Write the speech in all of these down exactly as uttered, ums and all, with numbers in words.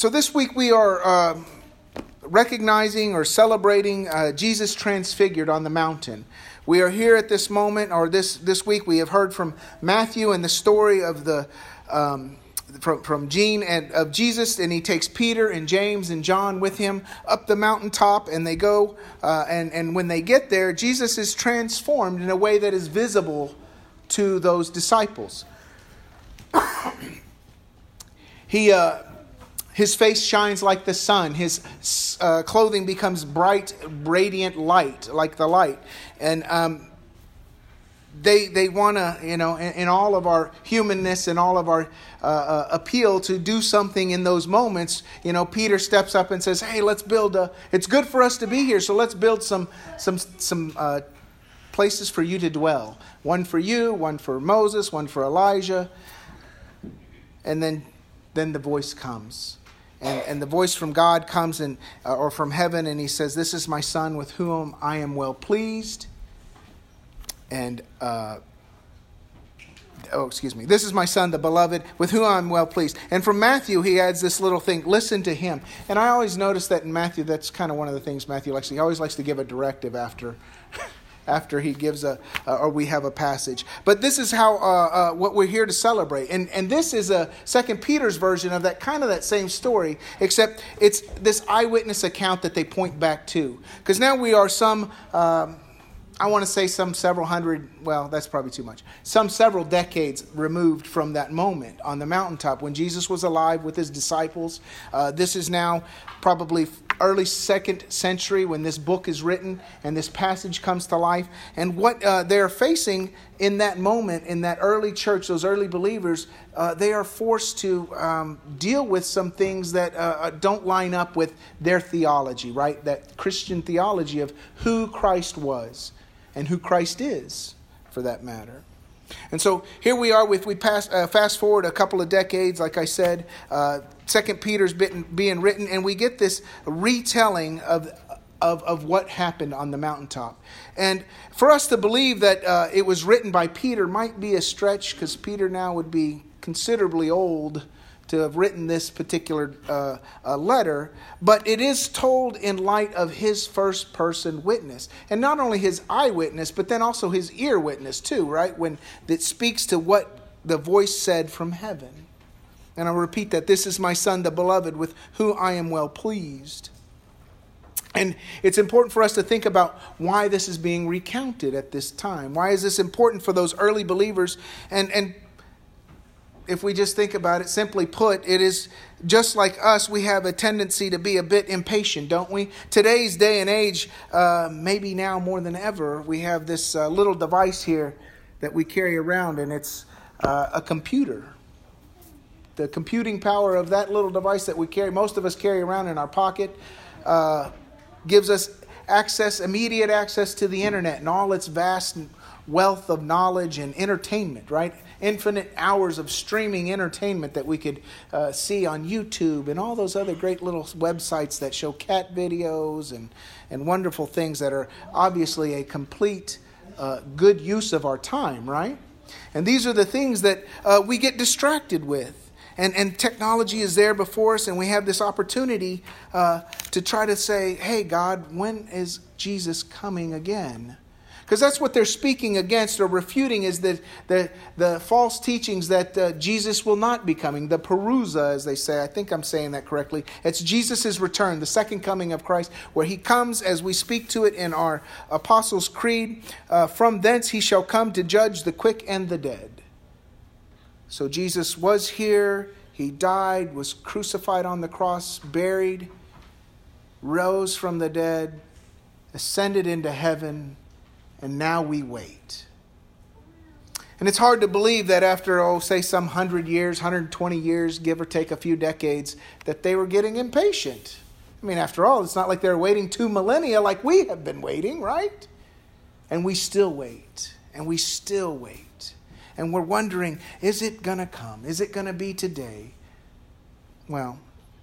So this week we are uh, recognizing or celebrating uh, Jesus transfigured on the mountain. We are here at this moment, or this, this week we have heard from Matthew and the story of the um, from from Gene and of Jesus, and he takes Peter and James and John with him up the mountaintop, and they go uh, and and when they get there, Jesus is transformed in a way that is visible to those disciples. he. Uh, His face shines like the sun. His uh, clothing becomes bright, radiant light, like the light. And um, they they want to, you know, in, in all of our humanness and all of our uh, uh, appeal to do something in those moments, you know, Peter steps up and says, "Hey, let's build a. It's good for us to be here, so let's build some some some uh, places for you to dwell. One for you, one for Moses, one for Elijah." And then then the voice comes. And, and the voice from God comes in, uh, or from heaven, and he says, "This is my son with whom I am well pleased." And, uh, oh, excuse me. "This is my son, the beloved, with whom I am well pleased." And from Matthew, he adds this little thing, "Listen to him." And I always notice that in Matthew, that's kind of one of the things Matthew likes to, he always likes to give a directive after after he gives a, uh, or we have a passage. But this is how, uh, uh, what we're here to celebrate. And and this is a Second Peter's version of that, kind of that same story, except it's this eyewitness account that they point back to. Because now we are some, um, I want to say some several hundred, well, that's probably too much, some several decades removed from that moment on the mountaintop when Jesus was alive with his disciples. Uh, this is now probably early second century when this book is written and this passage comes to life. And what uh, they're facing in that moment, in that early church, those early believers, uh, they are forced to um, deal with some things that uh, don't line up with their theology, right? That Christian theology of who Christ was and who Christ is, for that matter. And so here we are with, we pass, uh, fast forward a couple of decades, like I said, uh, Second Peter's been, being written, and we get this retelling of, of, of what happened on the mountaintop. And for us to believe that uh, it was written by Peter might be a stretch, because Peter now would be considerably old to have written this particular uh, uh, letter, but it is told in light of his first-person witness. And not only his eyewitness, but then also his ear witness too, right? When it speaks to what the voice said from heaven. And I'll repeat that. "This is my son, the beloved, with whom I am well pleased." And it's important for us to think about why this is being recounted at this time. Why is this important for those early believers? And and if we just think about it, simply put, it is just like us, we have a tendency to be a bit impatient, don't we? Today's day and age, uh, maybe now more than ever, we have this uh, little device here that we carry around, and it's uh, a computer. The computing power of that little device that we carry, most of us carry around in our pocket, uh, gives us access, immediate access to the internet and all its vast wealth of knowledge and entertainment, right? Infinite hours of streaming entertainment that we could uh, see on YouTube and all those other great little websites that show cat videos and, and wonderful things that are obviously a complete uh, good use of our time, right? And these are the things that uh, we get distracted with. And, and technology is there before us, and we have this opportunity uh, to try to say, "Hey, God, when is Jesus coming again?" Because that's what they're speaking against or refuting, is the, the, the false teachings that uh, Jesus will not be coming. The parousia, as they say. I think I'm saying that correctly. It's Jesus' return, the second coming of Christ, where he comes, as we speak to it in our Apostles' Creed, uh, "From thence he shall come to judge the quick and the dead." So Jesus was here, he died, was crucified on the cross, buried, rose from the dead, ascended into heaven, and now we wait. And it's hard to believe that after, oh, say some hundred years, one hundred twenty years, give or take a few decades, that they were getting impatient. I mean, after all, it's not like they're waiting two millennia like we have been waiting, right? And we still wait, and we still wait. And we're wondering, is it going to come? Is it going to be today? Well,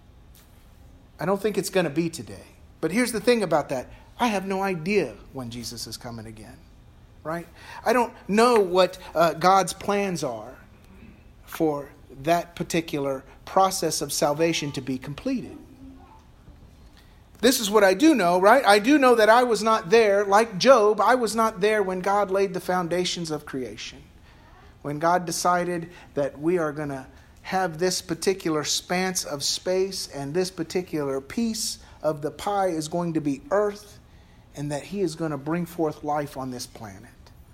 I don't think it's going to be today. But here's the thing about that. I have no idea when Jesus is coming again, right? I don't know what uh, God's plans are for that particular process of salvation to be completed. This is what I do know, right? I do know that I was not there. Like Job, I was not there when God laid the foundations of creation. When God decided that we are going to have this particular span of space and this particular piece of the pie is going to be earth, and that he is going to bring forth life on this planet.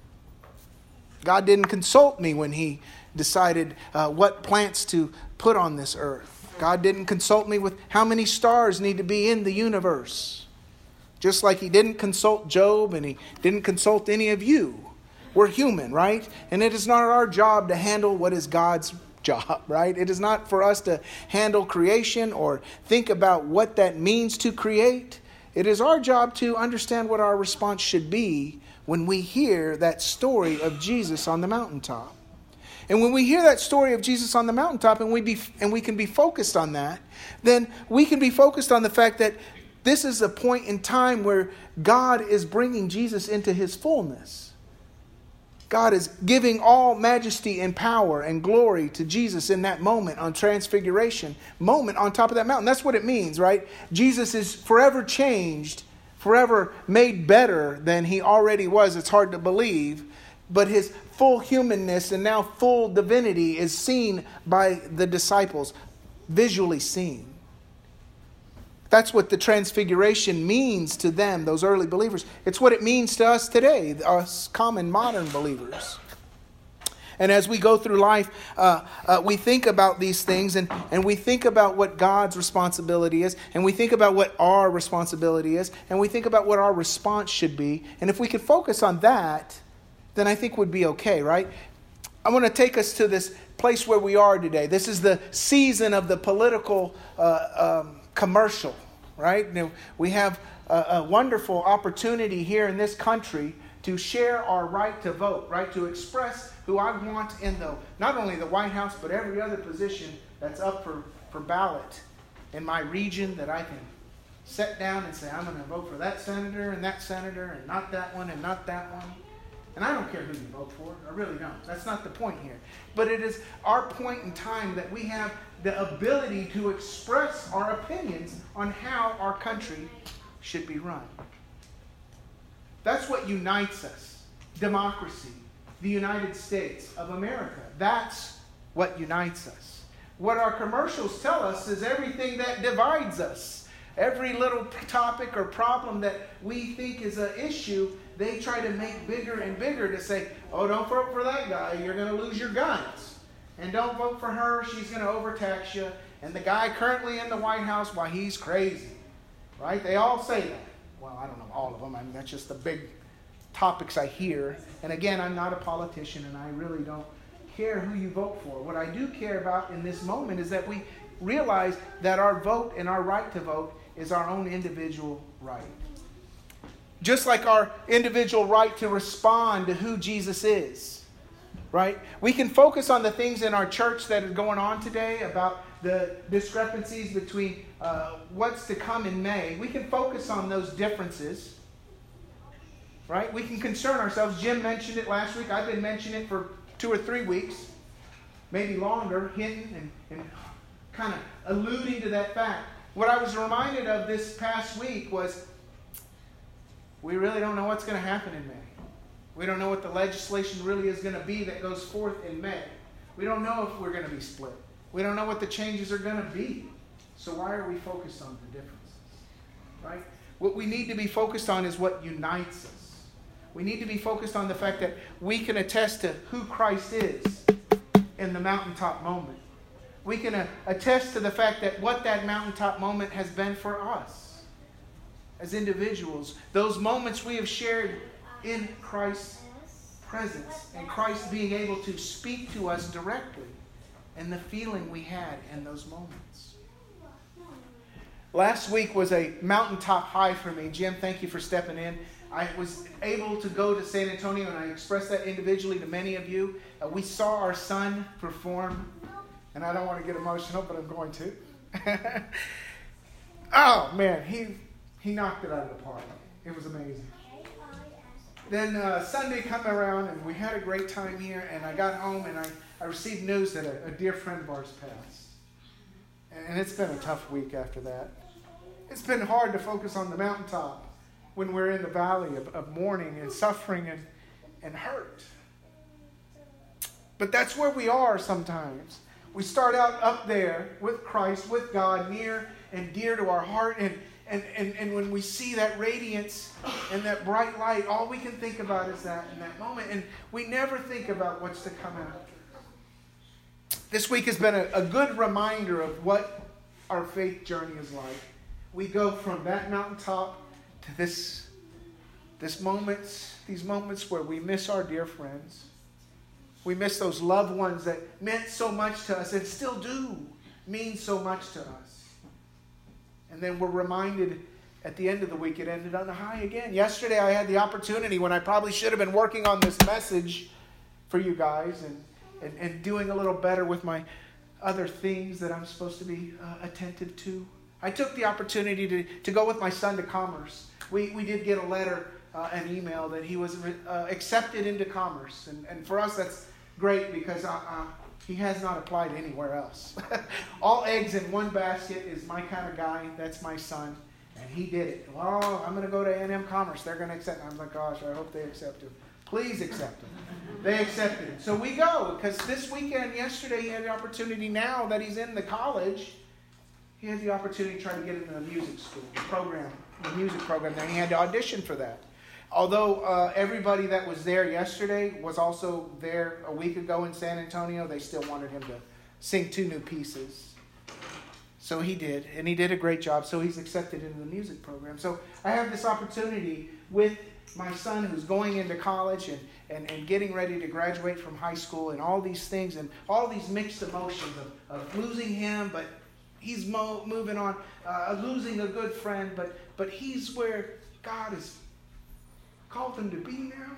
God didn't consult me when he decided uh, what plants to put on this earth. God didn't consult me with how many stars need to be in the universe. Just like he didn't consult Job and he didn't consult any of you. We're human, right? And it is not our job to handle what is God's job, right? It is not for us to handle creation or think about what that means to create. It is our job to understand what our response should be when we hear that story of Jesus on the mountaintop. And when we hear that story of Jesus on the mountaintop and we be and we can be focused on that, then we can be focused on the fact that this is a point in time where God is bringing Jesus into his fullness. God is giving all majesty and power and glory to Jesus in that moment on Transfiguration, moment on top of that mountain. That's what it means, right? Jesus is forever changed, forever made better than he already was. It's hard to believe, but his full humanness and now full divinity is seen by the disciples, visually seen. That's what the Transfiguration means to them, those early believers. It's what it means to us today, us common modern believers. And as we go through life, uh, uh, we think about these things and, and we think about what God's responsibility is, and we think about what our responsibility is, and we think about what our response should be. And if we could focus on that, then I think would be okay, right? I want to take us to this place where we are today. This is the season of the political uh, um, commercial, right? You know, we have a, a wonderful opportunity here in this country to share our right to vote, right? To express who I want in the, not only the White House, but every other position that's up for, for ballot in my region, that I can sit down and say, I'm going to vote for that senator and that senator and not that one and not that one. And I don't care who you vote for. I really don't. That's not the point here. But it is our point in time that we have the ability to express our opinions on how our country should be run. That's what unites us. Democracy. The United States of America. That's what unites us. What our commercials tell us is everything that divides us. Every little topic or problem that we think is an issue, they try to make bigger and bigger to say, oh, don't vote for that guy, you're going to lose your guns. And don't vote for her, she's going to overtax you. And the guy currently in the White House, why, he's crazy. Right? They all say that. Well, I don't know all of them. I mean, that's just the big topics I hear. And again, I'm not a politician, and I really don't care who you vote for. What I do care about in this moment is that we realize that our vote and our right to vote is our own individual right. Just like our individual right to respond to who Jesus is, right? We can focus on the things in our church that are going on today about the discrepancies between uh, what's to come in May. We can focus on those differences, right? We can concern ourselves. Jim mentioned it last week. I've been mentioning it for two or three weeks, maybe longer, hinting and, and kind of alluding to that fact. What I was reminded of this past week was we really don't know what's going to happen in May. We don't know what the legislation really is going to be that goes forth in May. We don't know if we're going to be split. We don't know what the changes are going to be. So why are we focused on the differences? Right? What we need to be focused on is what unites us. We need to be focused on the fact that we can attest to who Christ is in the mountaintop moment. We can uh, attest to the fact that what that mountaintop moment has been for us as individuals. Those moments we have shared in Christ's presence and Christ being able to speak to us directly, and the feeling we had in those moments. Last week was a mountaintop high for me. Jim, thank you for stepping in. I was able to go to San Antonio, and I expressed that individually to many of you. Uh, we saw our son perform. And I don't want to get emotional, but I'm going to. Oh, man, he he knocked it out of the park. It was amazing. Then uh, Sunday come around, and we had a great time here. And I got home, and I, I received news that a, a dear friend of ours passed. And it's been a tough week after that. It's been hard to focus on the mountaintop when we're in the valley of, of mourning and suffering and, and hurt. But that's where we are sometimes. We start out up there with Christ, with God, near and dear to our heart. And, and, and, and when we see that radiance and that bright light, all we can think about is that in that moment. And we never think about what's to come after. This week has been a, a good reminder of what our faith journey is like. We go from that mountaintop to this, this moments, these moments where we miss our dear friends. We miss those loved ones that meant so much to us and still do mean so much to us. And then we're reminded at the end of the week, it ended on a high again. Yesterday I had the opportunity when I probably should have been working on this message for you guys and, and, and doing a little better with my other things that I'm supposed to be uh, attentive to. I took the opportunity to, to go with my son to Commerce. We, we did get a letter, uh, an email that he was uh, accepted into Commerce. And, and for us that's great because uh, uh, he has not applied anywhere else. All eggs in one basket is my kind of guy. That's my son. And he did it. Well, I'm going to go to A and M Commerce. They're going to accept him. I'm like, gosh, I hope they accept him. Please accept him. They accepted him. So we go because this weekend, yesterday, he had the opportunity now that he's in the college. He had the opportunity to try to get into the music school program, the music program. Then he had to audition for that. Although uh, everybody that was there yesterday was also there a week ago in San Antonio, they still wanted him to sing two new pieces. So he did, and he did a great job. So he's accepted into the music program. So I have this opportunity with my son who's going into college and, and, and getting ready to graduate from high school and all these things and all these mixed emotions of, of losing him, but he's mo- moving on, uh, losing a good friend, but but he's where God has called him to be now.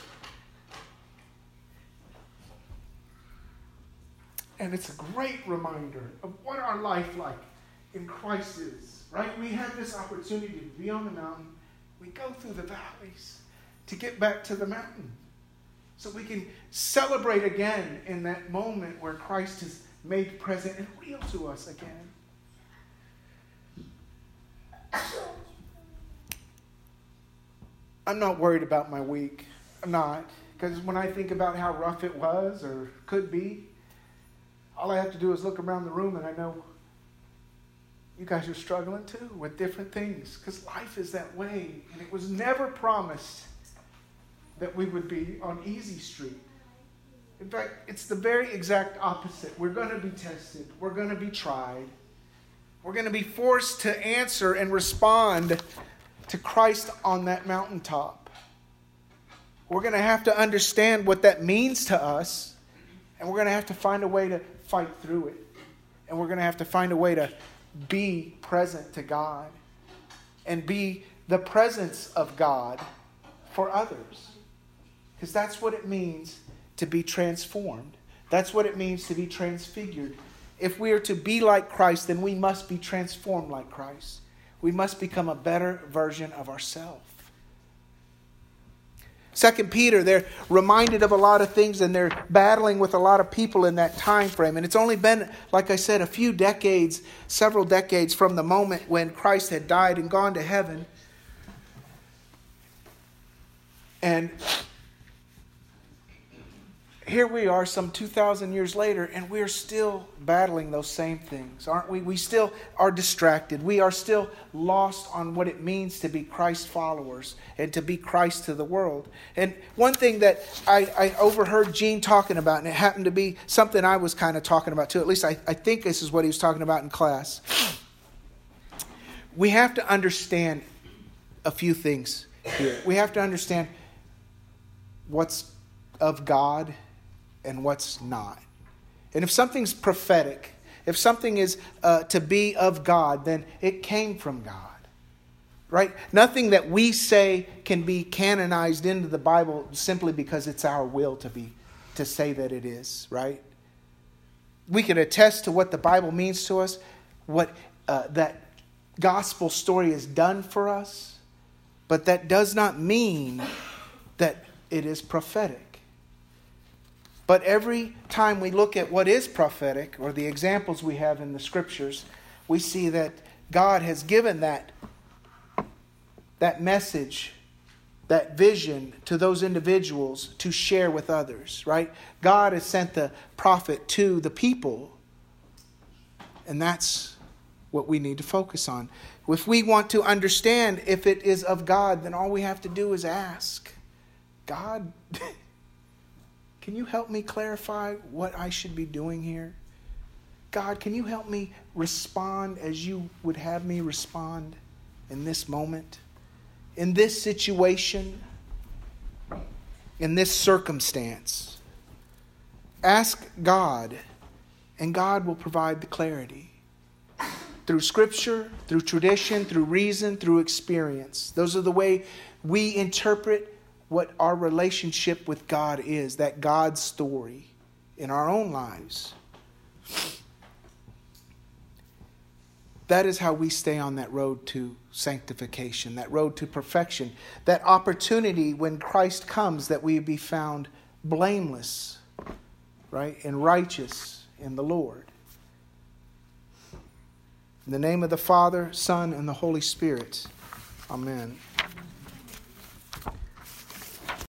And it's a great reminder of what our life like in Christ is, right? We have this opportunity to be on the mountain. We go through the valleys to get back to the mountain. So we can celebrate again in that moment where Christ is made present and real to us again. I'm not worried about my week. I'm not. Because when I think about how rough it was or could be, all I have to do is look around the room and I know you guys are struggling too with different things. Because life is that way. And it was never promised that we would be on easy street. In fact, it's the very exact opposite. We're going to be tested. We're going to be tried. We're going to be forced to answer and respond to Christ on that mountaintop. We're going to have to understand what that means to us. And we're going to have to find a way to fight through it. And we're going to have to find a way to be present to God. And be the presence of God for others. Because that's what it means to be transformed. That's what it means to be transfigured. If we are to be like Christ, then we must be transformed like Christ. We must become a better version of ourselves. Second Peter, they're reminded of a lot of things and they're battling with a lot of people in that time frame. And it's only been, like I said, a few decades, several decades from the moment when Christ had died and gone to heaven. And here we are some two thousand years later, and we're still battling those same things, aren't we? We still are distracted. We are still lost on what it means to be Christ followers and to be Christ to the world. And one thing that I, I overheard Gene talking about, and it happened to be something I was kind of talking about too, at least I, I think this is what he was talking about in class. We have to understand a few things here. We have to understand what's of God and what's not. And if something's prophetic, if something is uh, to be of God, then it came from God. Right? Nothing that we say can be canonized into the Bible simply because it's our will to be, to say that it is. Right? We can attest to what the Bible means to us, what uh, that gospel story has done for us, but that does not mean that it is prophetic. But every time we look at what is prophetic, or the examples we have in the Scriptures, we see that God has given that, that message, that vision to those individuals to share with others, right? God has sent the prophet to the people. And that's what we need to focus on. If we want to understand if it is of God, then all we have to do is ask, God, can you help me clarify what I should be doing here? God, can you help me respond as you would have me respond in this moment, in this situation, in this circumstance? Ask God, and God will provide the clarity. Through Scripture, through tradition, through reason, through experience. Those are the way we interpret what our relationship with God is, that God story in our own lives. That is how we stay on that road to sanctification, that road to perfection, that opportunity when Christ comes that we be found blameless, right, and righteous in the Lord. In the name of the Father, Son, and the Holy Spirit. Amen.